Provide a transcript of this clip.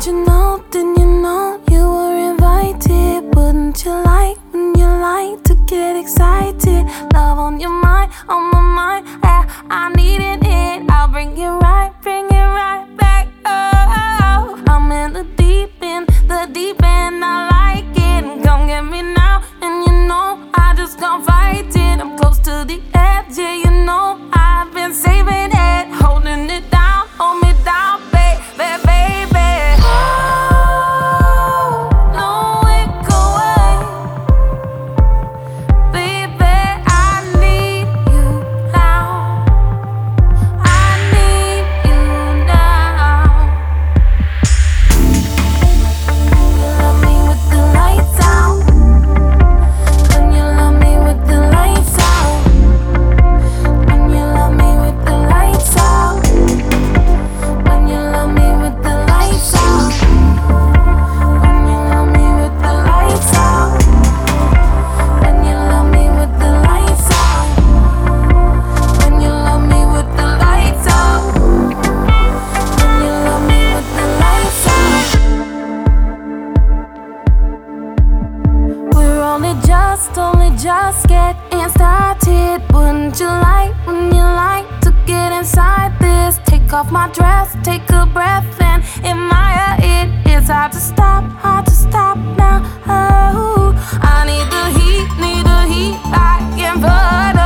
Did you know, didn't you know you were invited? Wouldn't you like when you like to get excited? Love on your mind, on my mind, yeah, I needed it. I'll bring it right back. Oh, I'm in the deep end, I like it. Come get me now, and you know I just can't fight it. I'm close to the edge, yeah, you know I've been saving it, holding it down, hold me down, baby. Only just getting started. Wouldn't you like when you like to get inside this? Take off my dress, take a breath and admire it. It's hard to stop now. Oh, I need the heat like inverter.